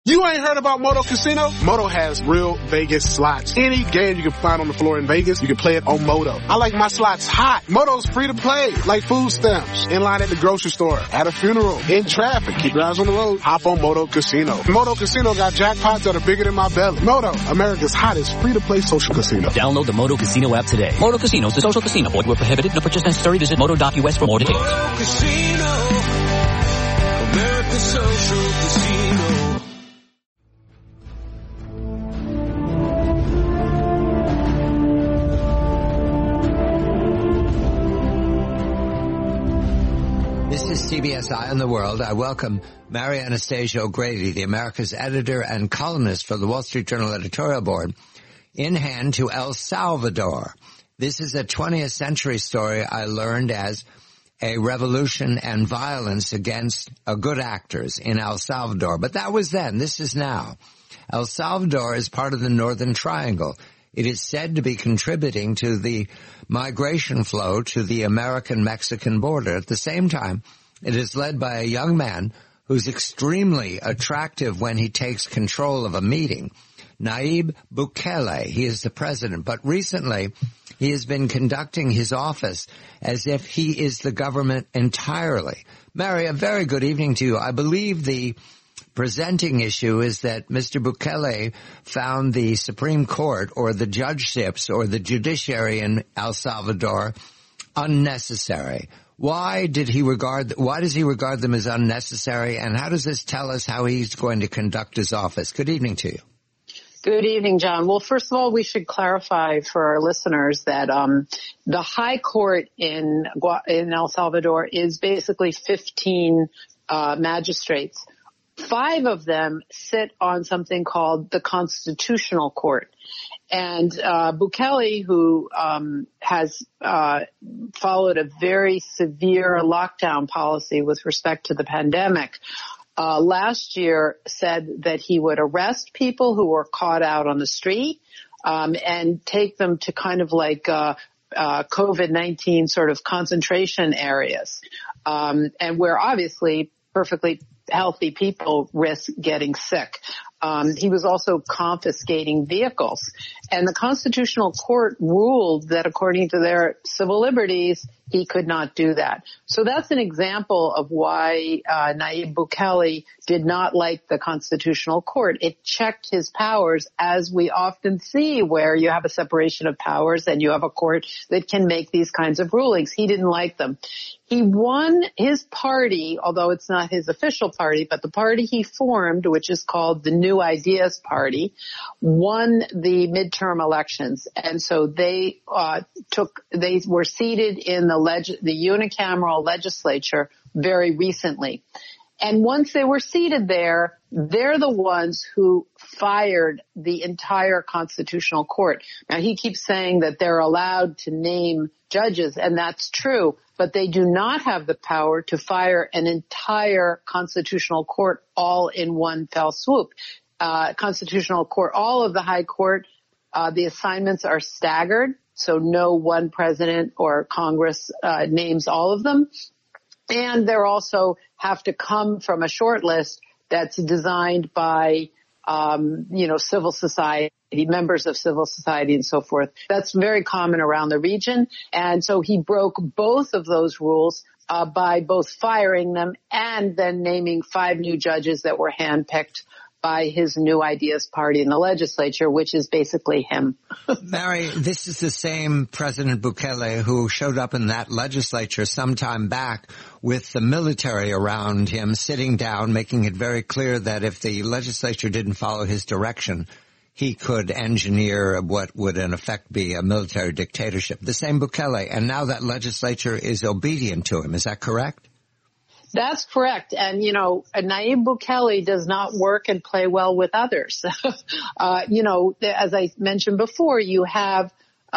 You ain't heard about Moto Casino? Moto has real Vegas slots. Any game you can find on the floor in Vegas, you can play it on Moto. I like my slots hot. Moto's free to play, like food stamps, in line at the grocery store, at a funeral, in traffic. Keep your eyes on the road. Hop on Moto Casino. Moto Casino got jackpots that are bigger than my belly. Moto, America's hottest free-to-play social casino. Download the Moto Casino app today. Moto Casino is a social casino. Void where prohibited. No purchase necessary. Visit moto.us for more details. Moto Casino, America's social casino. This is CBS Eye on the World. I welcome Mary Anastasia O'Grady, the America's editor and columnist for the Wall Street Journal editorial board, in hand to El Salvador. This is a 20th century story I learned as a revolution and violence against good actors in El Salvador. But that was then. This is now. El Salvador is part of the Northern Triangle. It is said to be contributing to the migration flow to the American-Mexican border. At the same time, it is led by a young man who's extremely attractive when he takes control of a meeting. Nayib Bukele, he is the president, but recently he has been conducting his office as if he is the government entirely. Mary, a very good evening to you. I believe the presenting issue is that Mr. Bukele found the Supreme Court or the judgeships or the judiciary in El Salvador unnecessary. Why does he regard them as unnecessary, and how does this tell us how he's going to conduct his office? Good evening to you. Good evening, John. Well, first of all, we should clarify for our listeners that the high court in El Salvador is basically 15 magistrates. 5 of them sit on something called the Constitutional Court. And Bukele, who has followed a very severe lockdown policy with respect to the pandemic, last year said that he would arrest people who were caught out on the street and take them to kind of like COVID-19 sort of concentration areas, and where obviously perfectly healthy people risk getting sick. He was also confiscating vehicles. And the Constitutional Court ruled that according to their civil liberties, he could not do that. So that's an example of why Nayib Bukele did not like the Constitutional Court. It checked his powers, as we often see where you have a separation of powers and you have a court that can make these kinds of rulings. He didn't like them. He won his party, although it's not his official party, but the party he formed, which is called the New Ideas Party, won the midterm elections. And so they were seated in the unicameral legislature very recently. And once they were seated there, they're the ones who fired the entire Constitutional Court. Now, he keeps saying that they're allowed to name judges, and that's true, but they do not have the power to fire an entire Constitutional Court all in one fell swoop. Constitutional Court, all of the High Court, the assignments are staggered, so no one president or Congress names all of them. And they also have to come from a short list that's designed by, civil society, members of civil society and so forth. That's very common around the region. And so he broke both of those rules by both firing them and then naming 5 new judges that were handpicked by his New Ideas Party in the legislature, which is basically him. Mary, this is the same President Bukele who showed up in that legislature some time back with the military around him, sitting down, making it very clear that if the legislature didn't follow his direction, he could engineer what would in effect be a military dictatorship. The same Bukele, and now that legislature is obedient to him. Is that correct? That's correct. And, Nayib Bukele does not work and play well with others. As I mentioned before, you have,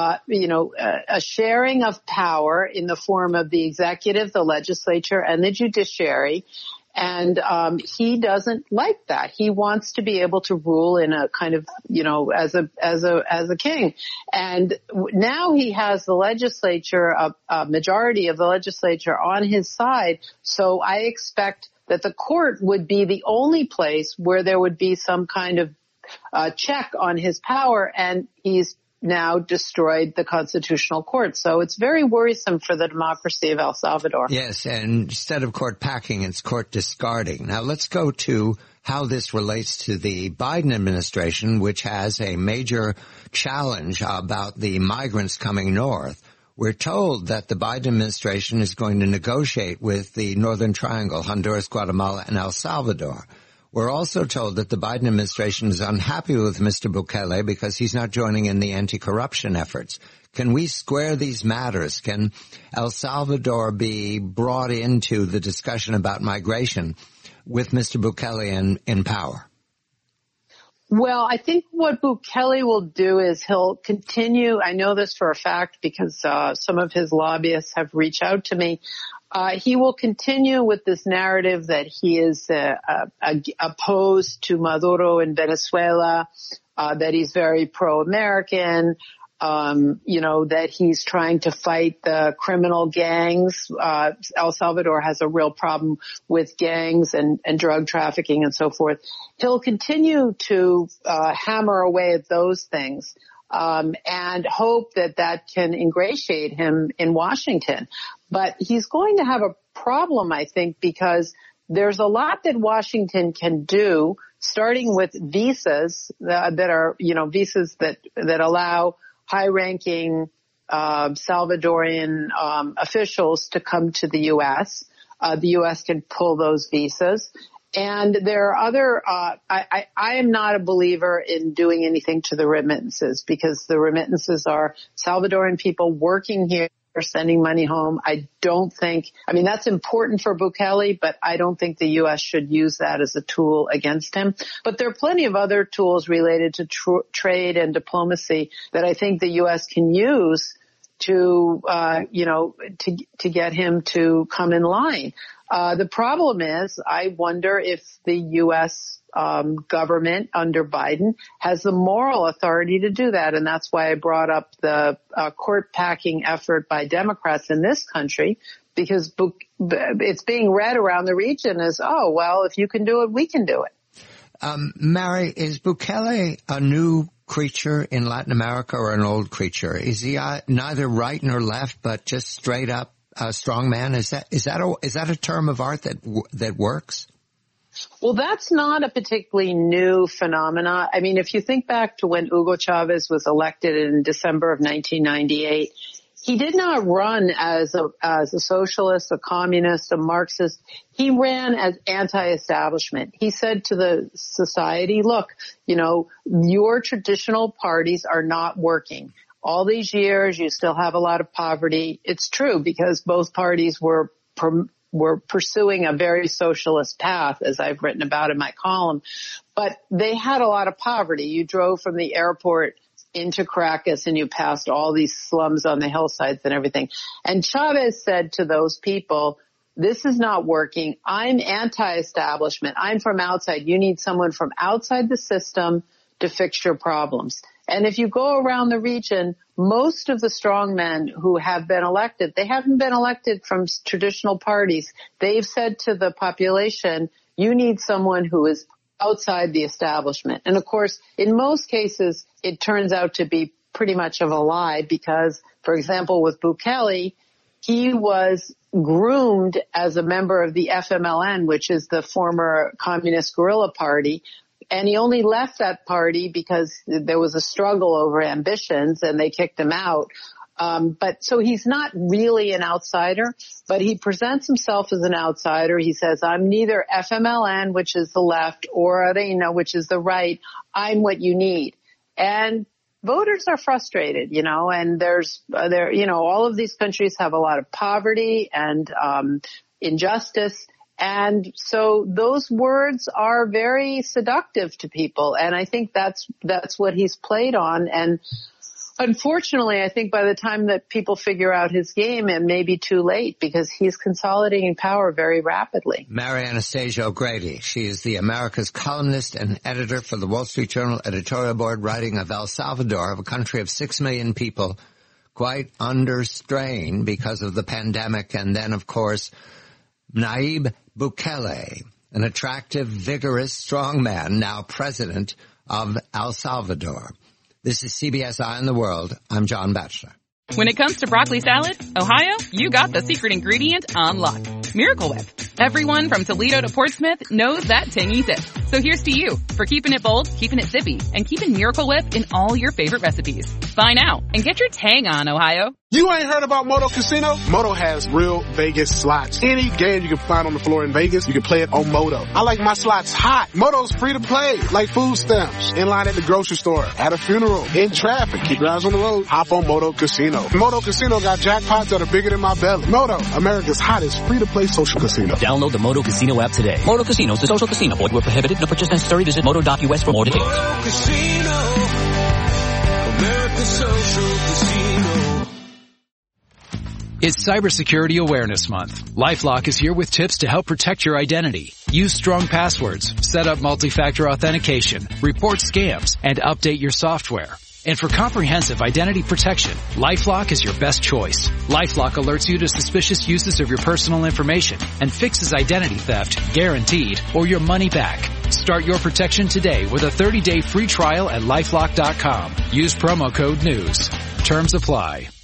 a sharing of power in the form of the executive, the legislature, and the judiciary. And he doesn't like that. He wants to be able to rule in a kind of, as a king. And now he has the legislature, a majority of the legislature on his side. So I expect that the court would be the only place where there would be some kind of check on his power, and he's now destroyed the constitutional court. So it's very worrisome for the democracy of El Salvador. Yes, and instead of court packing, it's court discarding. Now let's go to how this relates to the Biden administration, which has a major challenge about the migrants coming north. We're told that the Biden administration is going to negotiate with the Northern Triangle, Honduras, Guatemala, and El Salvador. We're also told that the Biden administration is unhappy with Mr. Bukele because he's not joining in the anti-corruption efforts. Can we square these matters? Can El Salvador be brought into the discussion about migration with Mr. Bukele in power? Well, I think what Bukele will do is he'll continue. I know this for a fact because some of his lobbyists have reached out to me. He will continue with this narrative that he is opposed to Maduro in Venezuela, that he's very pro-American, that he's trying to fight the criminal gangs. El Salvador has a real problem with gangs and drug trafficking and so forth. He'll continue to hammer away at those things. And hope that can ingratiate him in Washington. But he's going to have a problem, I think, because there's a lot that Washington can do, starting with visas that are, visas that allow high-ranking Salvadorian officials to come to the U.S. The U.S. can pull those visas. And there are other, I am not a believer in doing anything to the remittances, because the remittances are Salvadoran people working here, sending money home. That's important for Bukele, but I don't think the U.S. should use that as a tool against him. But there are plenty of other tools related to trade and diplomacy that I think the U.S. can use to get him to come in line. The problem is, I wonder if the U.S. Government under Biden has the moral authority to do that. And that's why I brought up the court packing effort by Democrats in this country, because it's being read around the region as, oh, well, if you can do it, we can do it. Mary, is Bukele a new creature in Latin America or an old creature? Is he neither right nor left, but just straight up strong man? Is that a term of art that works? Well, that's not a particularly new phenomena. I mean, if you think back to when Hugo Chavez was elected in December of 1998, he did not run as a socialist, a communist, a Marxist. He ran as anti-establishment. He said to the society, look, your traditional parties are not working. All these years, you still have a lot of poverty. It's true, because both parties were pursuing a very socialist path, as I've written about in my column. But they had a lot of poverty. You drove from the airport into Caracas and you passed all these slums on the hillsides and everything. And Chavez said to those people, this is not working. I'm anti-establishment. I'm from outside. You need someone from outside the system to fix your problems. And if you go around the region, most of the strong men who have been elected, they haven't been elected from traditional parties. They've said to the population, you need someone who is outside the establishment. And of course, in most cases, it turns out to be pretty much of a lie, because, for example, with Bukele, he was groomed as a member of the FMLN, which is the former communist guerrilla party. And he only left that party because there was a struggle over ambitions and they kicked him out. But so he's not really an outsider, but he presents himself as an outsider. He says, I'm neither FMLN, which is the left, or Arena, which is the right. I'm what you need. And voters are frustrated, and all of these countries have a lot of poverty and injustice. And so those words are very seductive to people. And I think that's what he's played on. And unfortunately, I think by the time that people figure out his game, it may be too late, because he's consolidating power very rapidly. Mary Anastasia O'Grady. She is the America's columnist and editor for the Wall Street Journal editorial board, writing of El Salvador, of a country of 6 million people, quite under strain because of the pandemic. And then, of course, Nayib Bukele, an attractive, vigorous, strong man, now president of El Salvador. This is CBS Eye on the World. I'm John Batchelor. When it comes to broccoli salad, Ohio, you got the secret ingredient on lock. Miracle Whip. Everyone from Toledo to Portsmouth knows that tangy zip. So here's to you for keeping it bold, keeping it zippy, and keeping Miracle Whip in all your favorite recipes. Buy now and get your tang on, Ohio. You ain't heard about Moto Casino? Moto has real Vegas slots. Any game you can find on the floor in Vegas, you can play it on Moto. I like my slots hot. Moto's free to play, like food stamps. In line at the grocery store, at a funeral, in traffic. Keep your eyes on the road. Hop on Moto Casino. Moto Casino got jackpots that are bigger than my belly. Moto, America's hottest free-to-play social casino. Download the Moto Casino app today. Moto Casino is a social casino. Void where prohibited. No purchase necessary. Visit Moto.us for more details. Moto Casino, America's social casino. It's Cybersecurity Awareness Month. LifeLock is here with tips to help protect your identity. Use strong passwords, set up multi-factor authentication, report scams, and update your software. And for comprehensive identity protection, LifeLock is your best choice. LifeLock alerts you to suspicious uses of your personal information and fixes identity theft, guaranteed, or your money back. Start your protection today with a 30-day free trial at LifeLock.com. Use promo code NEWS. Terms apply.